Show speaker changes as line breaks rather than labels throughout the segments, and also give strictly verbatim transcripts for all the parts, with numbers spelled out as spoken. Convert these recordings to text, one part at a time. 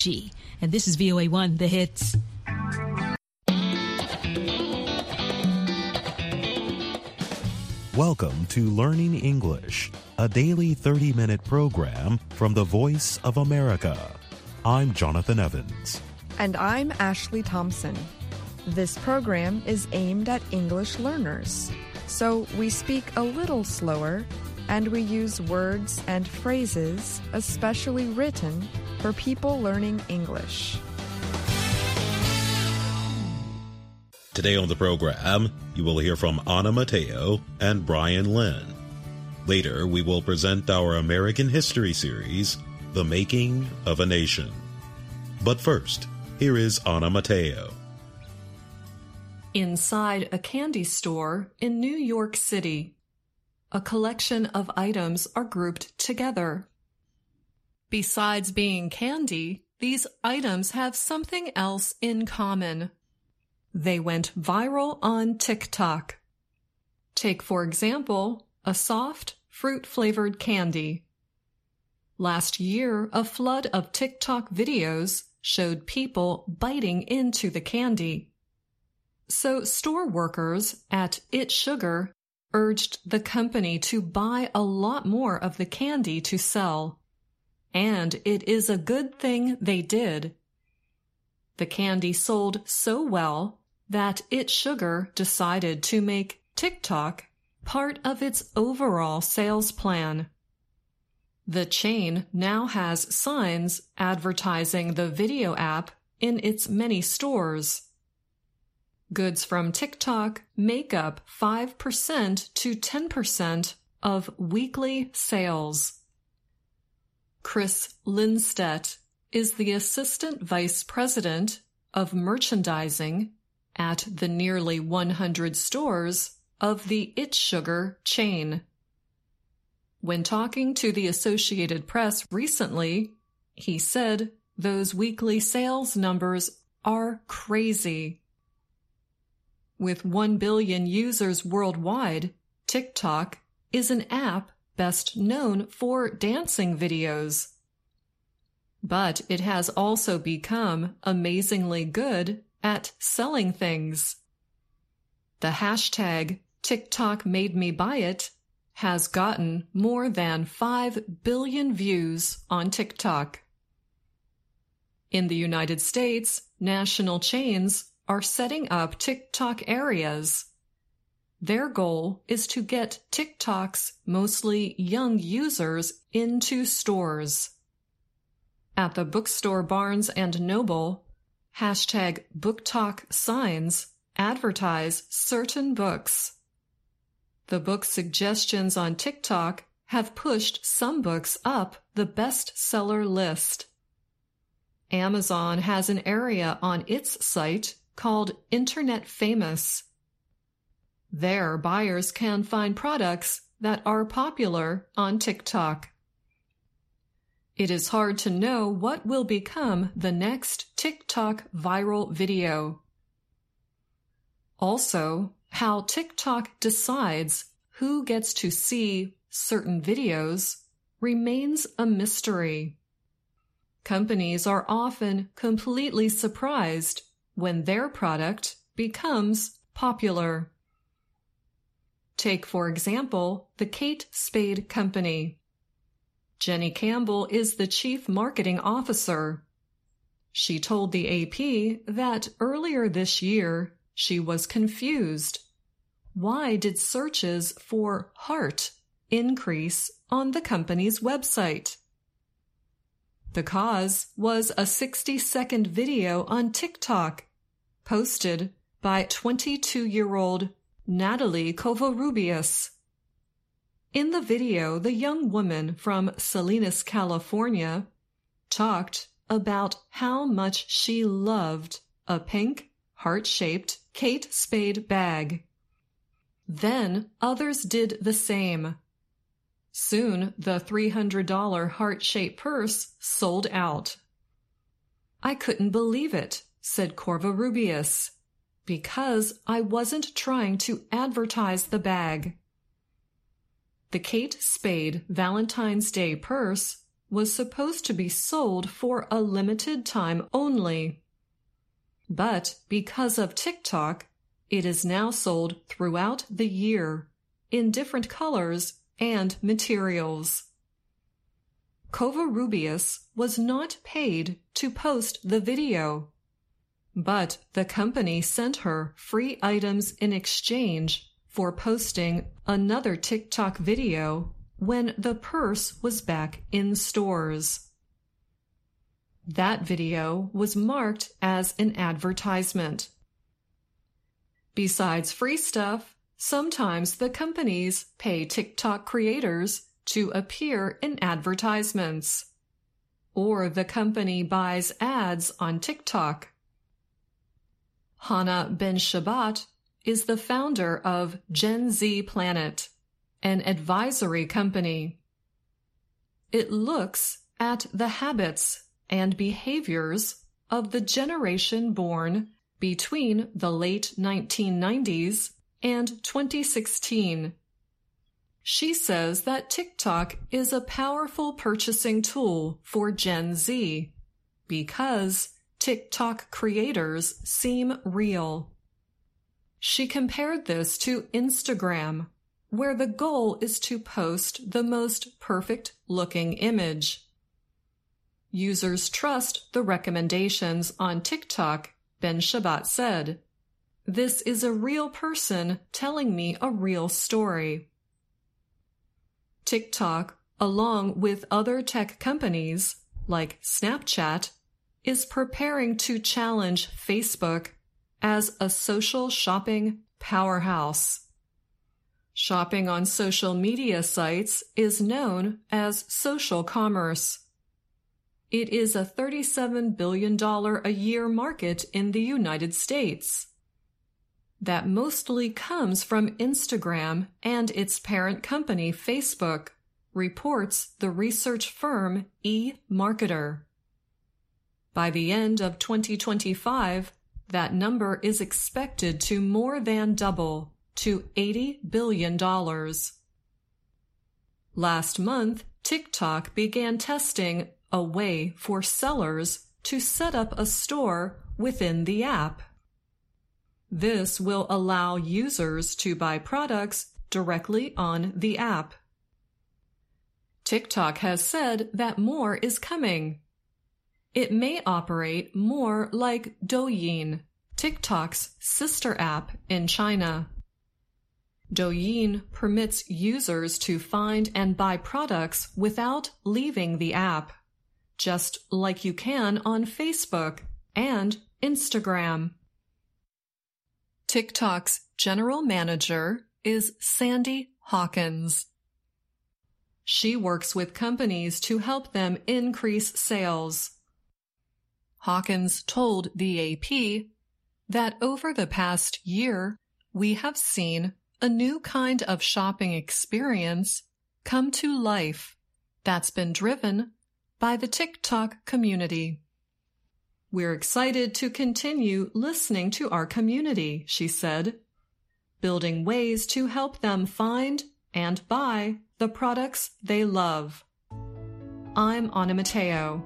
G. And this is V O A one, The Hits.
Welcome to Learning English, a daily thirty-minute program from the Voice of America. I'm Jonathan Evans.
And I'm Ashley Thompson. This program is aimed at English learners, so we speak a little slower and we use words and phrases especially written for people learning English.
Today on the program, you will hear from Anna Mateo and Brian Lynn. Later, we will present our American History series, The Making of a Nation. But first, here is Anna Mateo.
Inside a candy store in New York City, a collection of items are grouped together. Besides being candy, these items have something else in common. They went viral on TikTok. Take, for example, a soft, fruit-flavored candy. Last year, a flood of TikTok videos showed people biting into the candy. So store workers at It Sugar urged the company to buy a lot more of the candy to sell. And it is a good thing they did. The candy sold so well that It Sugar decided to make TikTok part of its overall sales plan. The chain now has signs advertising the video app in its many stores. Goods from TikTok make up five percent to ten percent of weekly sales. Chris Lindstedt is the Assistant Vice President of Merchandising at the nearly one hundred stores of the It Sugar chain. When talking to the Associated Press recently, he said those weekly sales numbers are crazy. With one billion users worldwide, TikTok is an app best known for dancing videos. But it has also become amazingly good at selling things. The hashtag TikTok made me buy it has gotten more than five billion views on TikTok. In the United States, national chains are setting up TikTok areas. Their goal is to get TikTok's mostly young users into stores. At the bookstore Barnes and Noble, hashtag BookTok signs advertise certain books. The book suggestions on TikTok have pushed some books up the bestseller list. Amazon has an area on its site called Internet Famous. There, buyers can find products that are popular on TikTok. It is hard to know what will become the next TikTok viral video. Also, how TikTok decides who gets to see certain videos remains a mystery. Companies are often completely surprised when their product becomes popular. Take, for example, the Kate Spade Company. Jenny Campbell is the Chief Marketing Officer. She told the A P that earlier this year she was confused. Why did searches for heart increase on the company's website? The cause was a sixty-second video on TikTok posted by twenty-two-year-old Natalie Covarrubias. In the video, the young woman from Salinas, California, talked about how much she loved a pink, heart-shaped Kate Spade bag. Then others did the same. Soon, the three hundred dollars heart-shaped purse sold out. I couldn't believe it, said Covarrubias, because I wasn't trying to advertise the bag. The Kate Spade Valentine's Day purse was supposed to be sold for a limited time only. But because of TikTok, it is now sold throughout the year in different colors and materials. Covarrubias was not paid to post the video, but the company sent her free items in exchange for posting another TikTok video when the purse was back in stores. That video was marked as an advertisement. Besides free stuff, sometimes the companies pay TikTok creators to appear in advertisements, or the company buys ads on TikTok. Hana Ben-Shabbat is the founder of Gen Z Planet, an advisory company. It looks at the habits and behaviors of the generation born between the late nineteen nineties and twenty sixteen. She says that TikTok is a powerful purchasing tool for Gen Z because TikTok creators seem real. She compared this to Instagram, where the goal is to post the most perfect-looking image. Users trust the recommendations on TikTok, Ben-Shabbat said. This is a real person telling me a real story. TikTok, along with other tech companies like Snapchat, is preparing to challenge Facebook as a social shopping powerhouse. Shopping on social media sites is known as social commerce. It is a thirty-seven billion dollars a year market in the United States. That mostly comes from Instagram and its parent company Facebook, reports the research firm eMarketer. By the end of twenty twenty-five, that number is expected to more than double to eighty billion dollars. Last month, TikTok began testing a way for sellers to set up a store within the app. This will allow users to buy products directly on the app. TikTok has said that more is coming. It may operate more like Douyin, TikTok's sister app in China. Douyin permits users to find and buy products without leaving the app, just like you can on Facebook and Instagram. TikTok's general manager is Sandy Hawkins. She works with companies to help them increase sales. Hawkins told the A P that over the past year, we have seen a new kind of shopping experience come to life that's been driven by the TikTok community. We're excited to continue listening to our community, she said, building ways to help them find and buy the products they love. I'm Ana Mateo.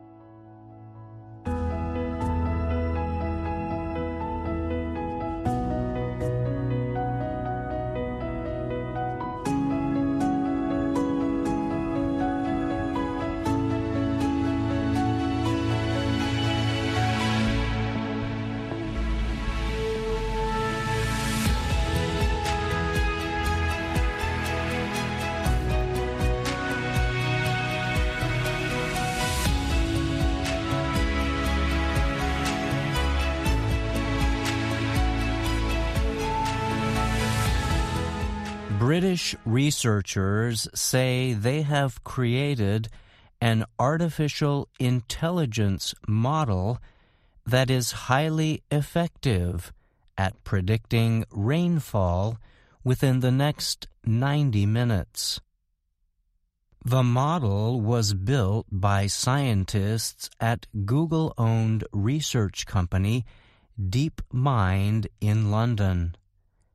British researchers say they have created an artificial intelligence model that is highly effective at predicting rainfall within the next ninety minutes. The model was built by scientists at Google-owned research company DeepMind in London.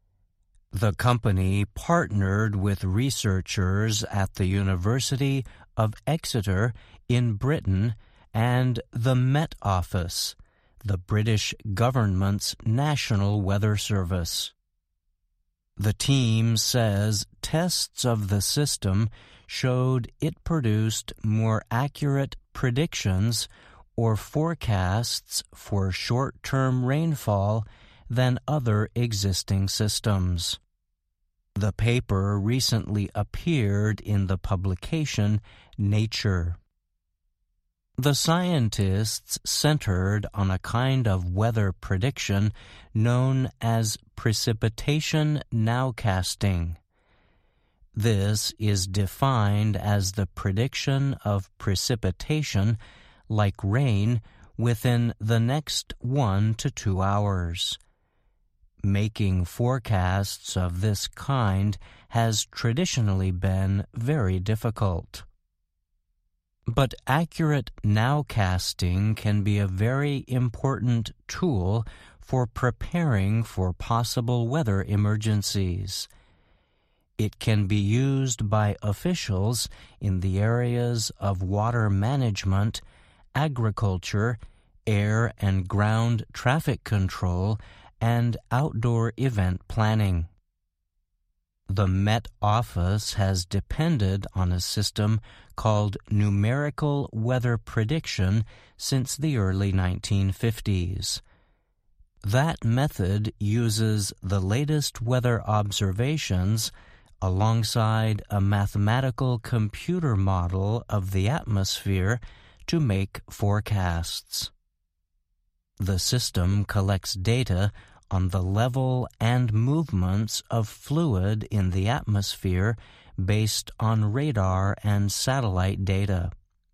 The company partnered with researchers at the University of Exeter in Britain and the Met Office, the British government's national weather service. The team says tests of the system showed it produced more accurate predictions or forecasts for short-term rainfall than other existing systems. The paper recently appeared in the publication Nature. The scientists centered on a kind of weather prediction known as precipitation nowcasting. This is defined as the prediction of precipitation, like rain, within the next one to two hours. Making forecasts of this kind has traditionally been very difficult. But accurate nowcasting can be a very important tool for preparing for possible weather emergencies. It can be used by officials in the areas of water management, agriculture, air and ground traffic control, and outdoor event planning. The Met Office has depended on a system called numerical weather prediction since the early nineteen fifties. That method uses the latest weather observations alongside a mathematical computer model of the atmosphere to make forecasts. The system collects data on the level and movements of fluid in the atmosphere based on radar and satellite data.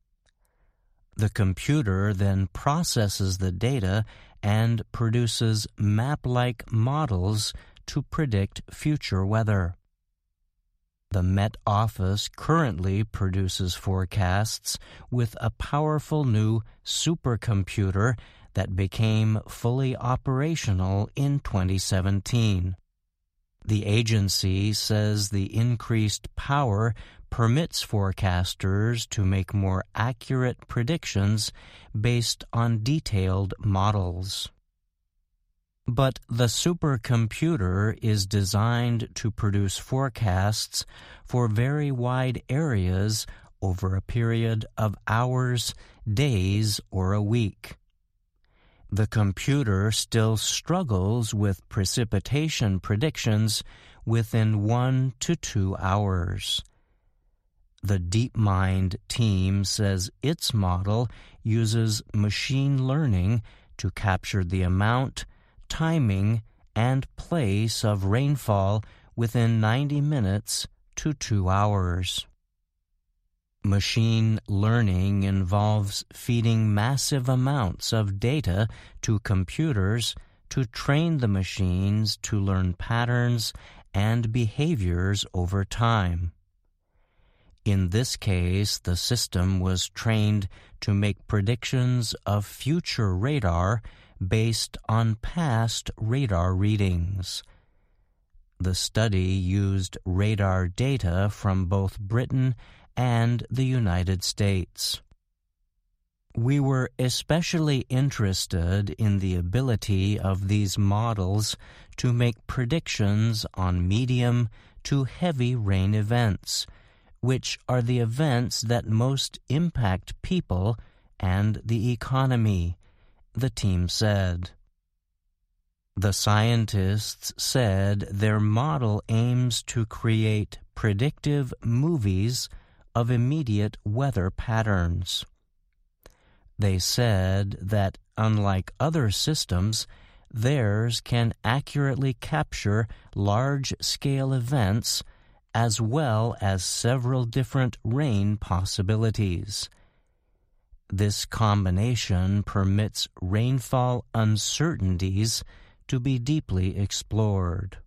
The computer then processes the data and produces map-like models to predict future weather. The Met Office currently produces forecasts with a powerful new supercomputer that became fully operational in twenty seventeen. The agency says the increased power permits forecasters to make more accurate predictions based on detailed models. But the supercomputer is designed to produce forecasts for very wide areas over a period of hours, days, or a week. The computer still struggles with precipitation predictions within one to two hours. The DeepMind team says its model uses machine learning to capture the amount, timing, and place of rainfall within ninety minutes to two hours. Machine learning involves feeding massive amounts of data to computers to train the machines to learn patterns and behaviors over time. In this case, the system was trained to make predictions of future radar based on past radar readings. The study used radar data from both Britain and the United States. We were especially interested in the ability of these models to make predictions on medium to heavy rain events, which are the events that most impact people and the economy, the team said. The scientists said their model aims to create predictive movies of immediate weather patterns. They said that, unlike other systems, theirs can accurately capture large-scale events as well as several different rain possibilities. This combination permits rainfall uncertainties to be deeply explored.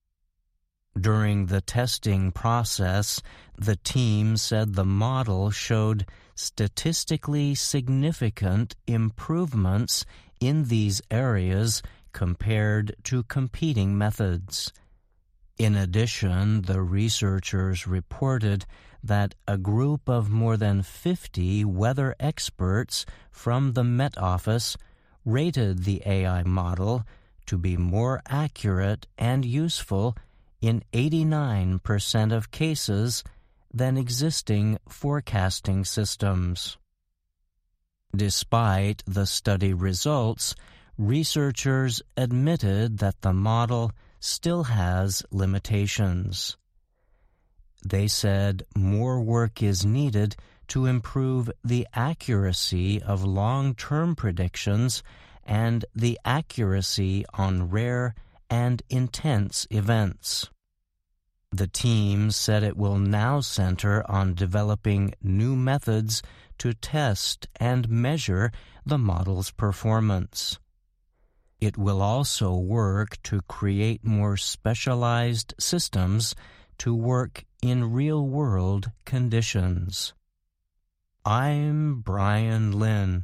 During the testing process, the team said the model showed statistically significant improvements in these areas compared to competing methods. In addition, the researchers reported that a group of more than fifty weather experts from the Met Office rated the A I model to be more accurate and useful in eighty-nine percent of cases than existing forecasting systems. Despite the study results, researchers admitted that the model still has limitations. They said more work is needed to improve the accuracy of long-term predictions and the accuracy on rare and intense events. The team said it will now center on developing new methods to test and measure the model's performance. It will also work to create more specialized systems to work in real-world conditions. I'm Brian Lynn.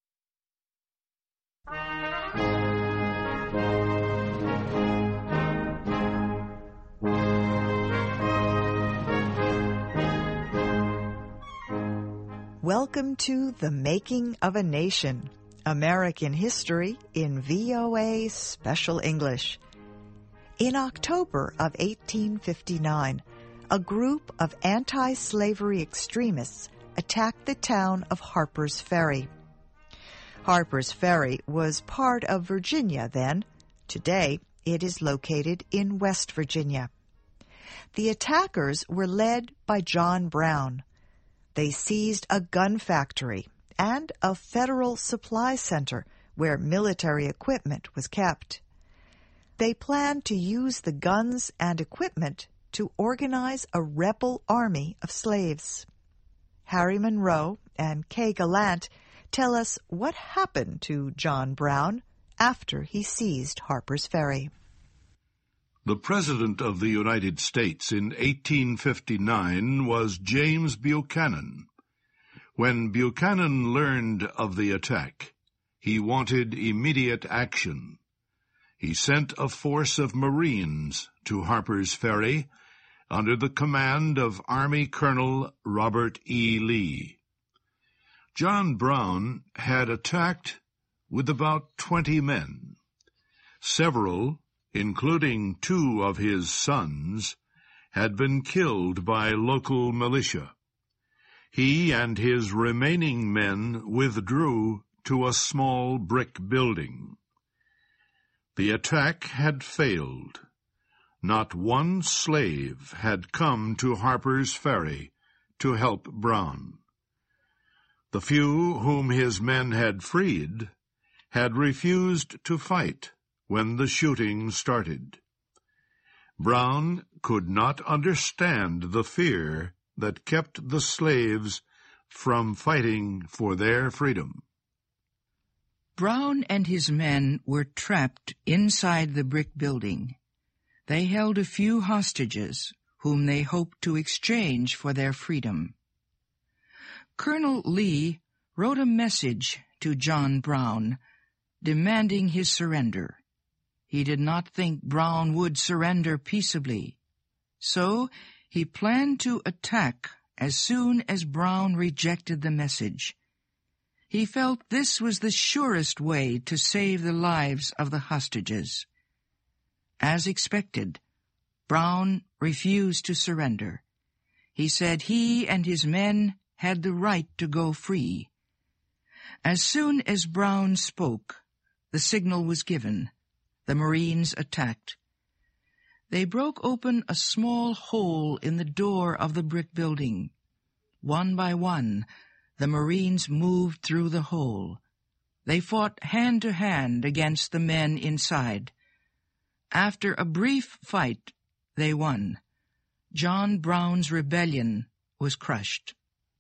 Welcome to The Making of a Nation, American History in V O A Special English. In October of eighteen fifty-nine, a group of anti-slavery extremists attacked the town of Harper's Ferry. Harper's Ferry was part of Virginia then. Today, it is located in West Virginia. The attackers were led by John Brown. They seized a gun factory and a federal supply center where military equipment was kept. They planned to use the guns and equipment to organize a rebel army of slaves. Harry Monroe and Kay Gallant tell us what happened to John Brown after he seized Harper's Ferry.
The President of the United States in eighteen fifty-nine was James Buchanan. When Buchanan learned of the attack, he wanted immediate action. He sent a force of Marines to Harper's Ferry under the command of Army Colonel Robert E. Lee. John Brown had attacked with about twenty men. Several, including two of his sons, had been killed by local militia. He and his remaining men withdrew to a small brick building. The attack had failed. Not one slave had come to Harper's Ferry to help Brown. The few whom his men had freed had refused to fight when the shooting started. Brown could not understand the fear that kept the slaves from fighting for their freedom.
Brown and his men were trapped inside the brick building. They held a few hostages whom they hoped to exchange for their freedom. Colonel Lee wrote a message to John Brown demanding his surrender. He did not think Brown would surrender peaceably, so he planned to attack as soon as Brown rejected the message. He felt this was the surest way to save the lives of the hostages. As expected, Brown refused to surrender. He said he and his men had the right to go free. As soon as Brown spoke, the signal was given. The Marines attacked. They broke open a small hole in the door of the brick building. One by one, the Marines moved through the hole. They fought hand to hand against the men inside. After a brief fight, they won. John Brown's rebellion was crushed.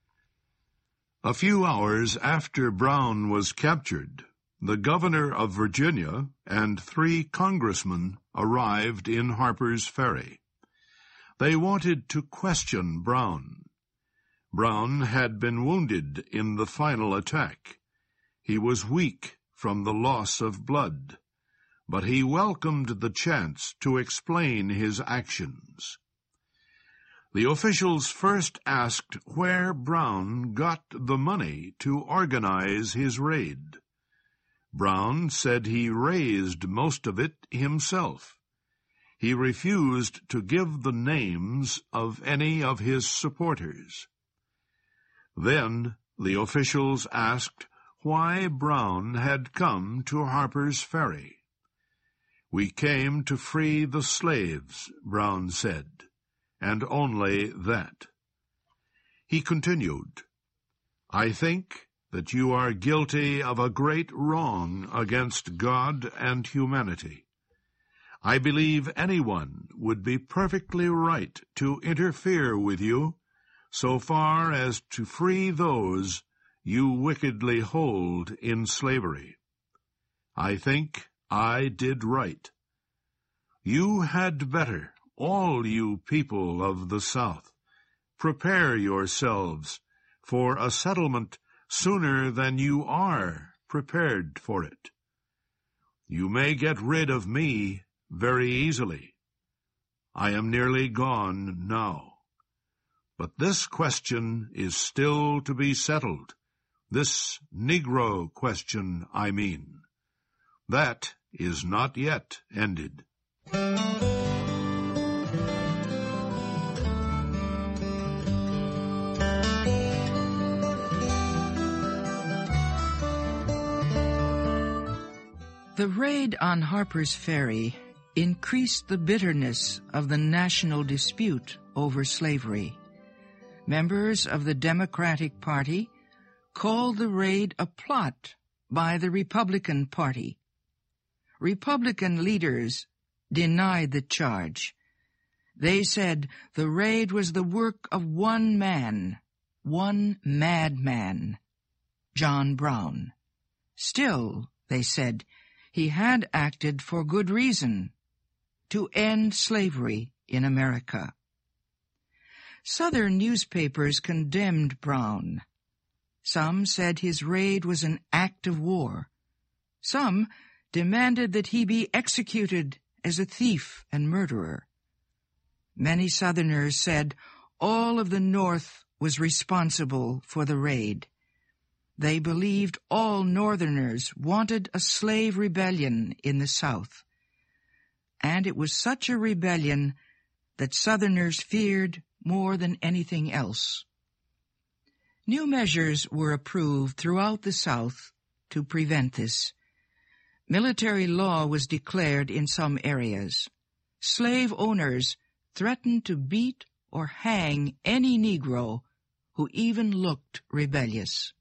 A few hours after Brown was captured, the governor of Virginia and three congressmen arrived in Harper's Ferry. They wanted to question Brown. Brown had been wounded in the final attack. He was weak from the loss of blood, but he welcomed the chance to explain his actions. The officials first asked where Brown got the money to organize his raid. Brown said he raised most of it himself. He refused to give the names of any of his supporters. Then the officials asked why Brown had come to Harper's Ferry. "We came to free the slaves," Brown said, "and only that." He continued, "I think that you are guilty of a great wrong against God and humanity. I believe anyone would be perfectly right to interfere with you so far as to free those you wickedly hold in slavery. I think I did right. You had better, all you people of the South, prepare yourselves for a settlement sooner than you are prepared for it. You may get rid of me very easily. I am nearly gone now. But this question is still to be settled. This Negro question, I mean. That is not yet ended."
The raid on Harper's Ferry increased the bitterness of the national dispute over slavery. Members of the Democratic Party called the raid a plot by the Republican Party. Republican leaders denied the charge. They said the raid was the work of one man, one madman, John Brown. Still, they said, he had acted for good reason, to end slavery in America. Southern newspapers condemned Brown. Some said his raid was an act of war. Some demanded that he be executed as a thief and murderer. Many Southerners said all of the North was responsible for the raid. They believed all Northerners wanted a slave rebellion in the South. And it was such a rebellion that Southerners feared more than anything else. New measures were approved throughout the South to prevent this. Military law was declared in some areas. Slave owners threatened to beat or hang any Negro who even looked rebellious.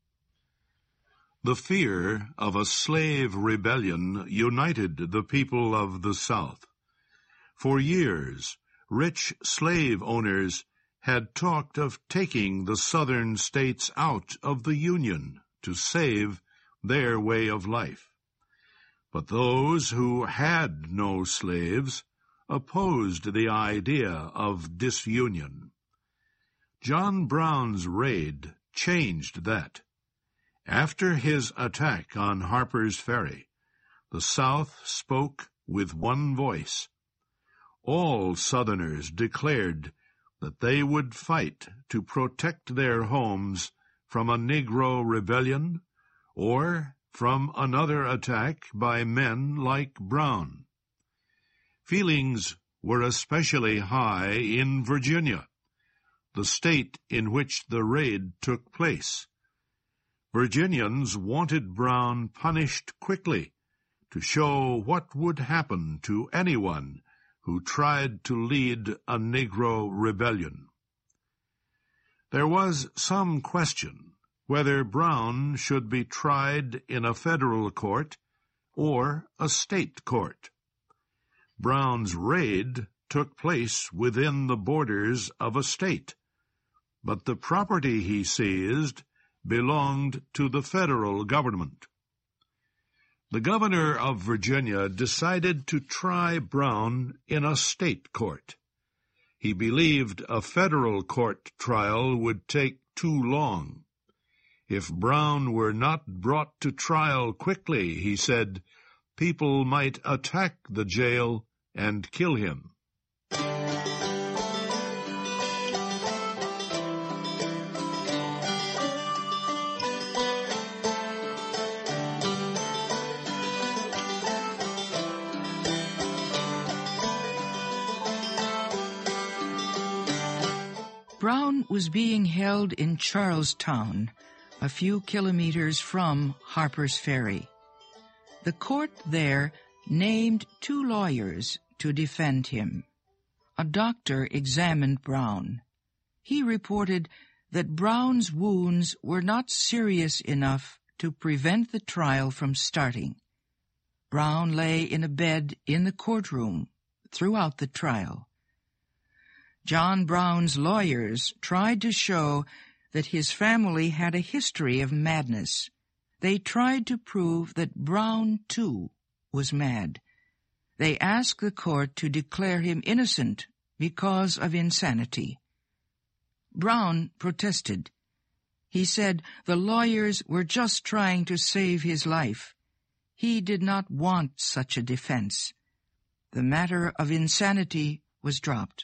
The fear of a slave rebellion united the people of the South. For years, rich slave owners had talked of taking the Southern states out of the Union to save their way of life. But those who had no slaves opposed the idea of disunion. John Brown's raid changed that. After his attack on Harper's Ferry, the South spoke with one voice. All Southerners declared that they would fight to protect their homes from a Negro rebellion or from another attack by men like Brown. Feelings were especially high in Virginia, the state in which the raid took place. Virginians wanted Brown punished quickly to show what would happen to anyone who tried to lead a Negro rebellion. There was some question whether Brown should be tried in a federal court or a state court. Brown's raid took place within the borders of a state, but the property he seized belonged to the federal government. The governor of Virginia decided to try Brown in a state court. He believed a federal court trial would take too long. If Brown were not brought to trial quickly, he said, people might attack the jail and kill him.
Brown was being held in Charlestown, a few kilometers from Harper's Ferry. The court there named two lawyers to defend him. A doctor examined Brown. He reported that Brown's wounds were not serious enough to prevent the trial from starting. Brown lay in a bed in the courtroom throughout the trial. John Brown's lawyers tried to show that his family had a history of madness. They tried to prove that Brown, too, was mad. They asked the court to declare him innocent because of insanity. Brown protested. He said the lawyers were just trying to save his life. He did not want such a defense. The matter of insanity was dropped.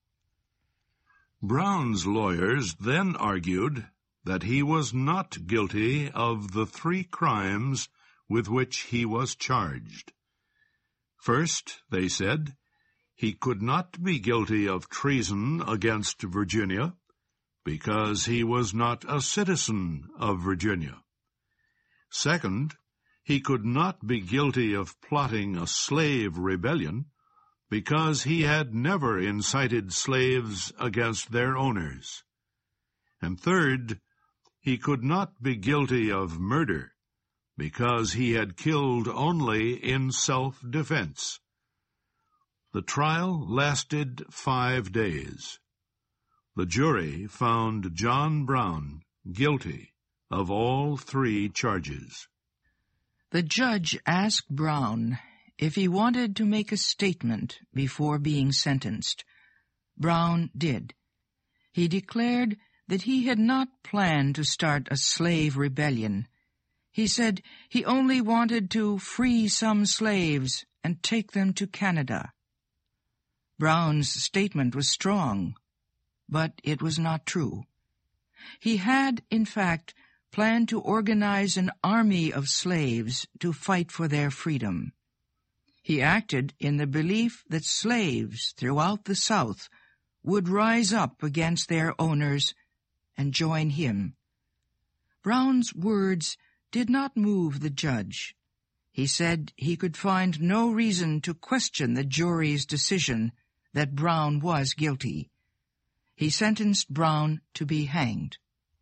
Brown's lawyers then argued that he was not guilty of the three crimes with which he was charged. First, they said, he could not be guilty of treason against Virginia because he was not a citizen of Virginia. Second, he could not be guilty of plotting a slave rebellion because he had never incited slaves against their owners. And third, he could not be guilty of murder because he had killed only in self-defense. The trial lasted five days. The jury found John Brown guilty of all three charges.
The judge asked Brown if he wanted to make a statement before being sentenced. Brown did. He declared that he had not planned to start a slave rebellion. He said he only wanted to free some slaves and take them to Canada. Brown's statement was strong, but it was not true. He had, in fact, planned to organize an army of slaves to fight for their freedom. He acted in the belief that slaves throughout the South would rise up against their owners and join him. Brown's words did not move the judge. He said he could find no reason to question the jury's decision that Brown was guilty. He sentenced Brown to be hanged.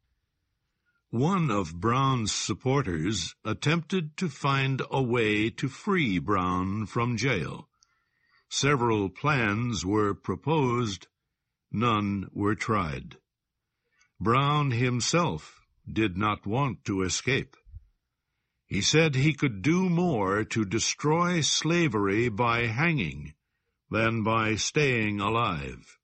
One of Brown's supporters attempted to find a way to free Brown from jail. Several plans were proposed, none were tried. Brown himself did not want to escape. He said he could do more to destroy slavery by hanging than by staying alive.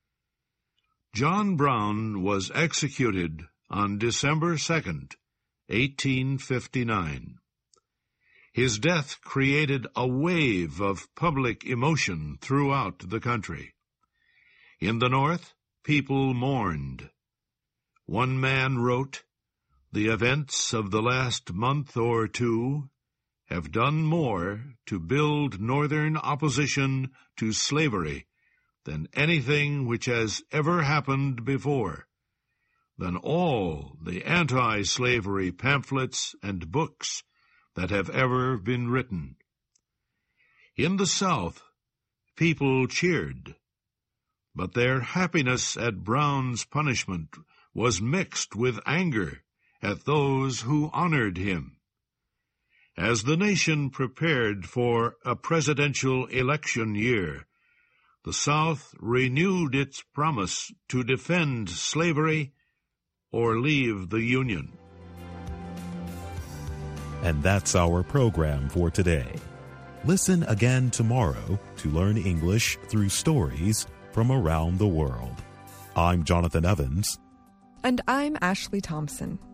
John Brown was executed on December second, eighteen fifty-nine. His death created a wave of public emotion throughout the country. In the North, people mourned. One man wrote, "The events of the last month or two have done more to build Northern opposition to slavery than anything which has ever happened before, than all the anti-slavery pamphlets and books that have ever been written." In the South, people cheered, but their happiness at Brown's punishment was mixed with anger at those who honored him. As the nation prepared for a presidential election year, the South renewed its promise to defend slavery or leave the Union.
And that's our program for today. Listen again tomorrow to learn English through stories from around the world. I'm Jonathan Evans.
And I'm Ashley Thompson.